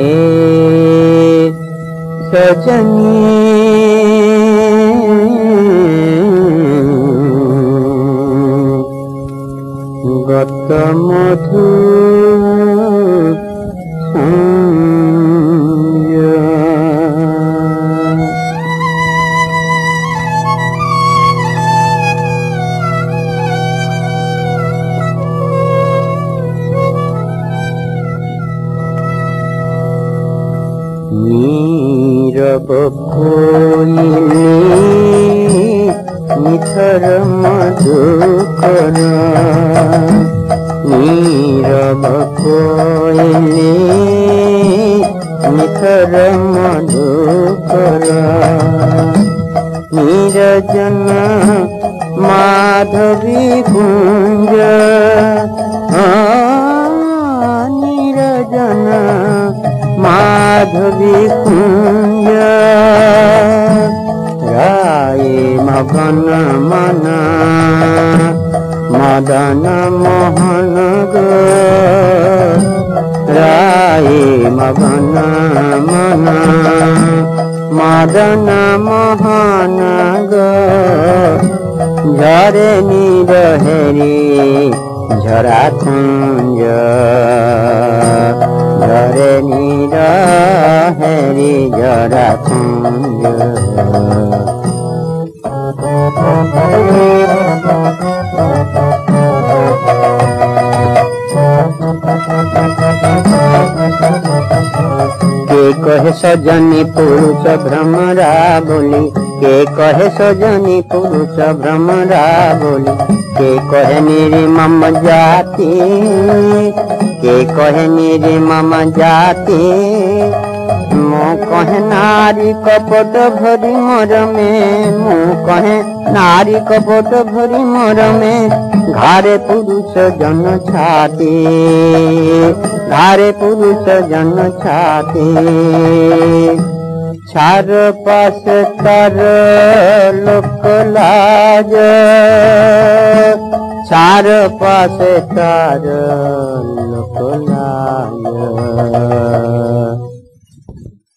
ए सजनी गत मधु नीरव कोयिले निथर मधुकर नीरव कोयिले निथर मधुकर नीरजन माधवी कुंज नीरजन माधवी कुंज राये मगन मन मदन मोहन ग राये मगन मन मदन मोहन ग झरे नीर हेरी झरा कुंज झरे नीर हेरी झरा कुंज के कहे सजनी पुरुष भ्रमरा बोली के कहे सजनी पुरुष भ्रमरा बोली के कहे निरी मम जाति के कहे निरी मम जाति मो कहे नारी कपट भरी मोर में मो कहे नारी कपट भरी मोर में घारे पुरुष जन छाती घारे पुरुष जन छाती चार पास तर लोक लाज चार पास तर लोक लाज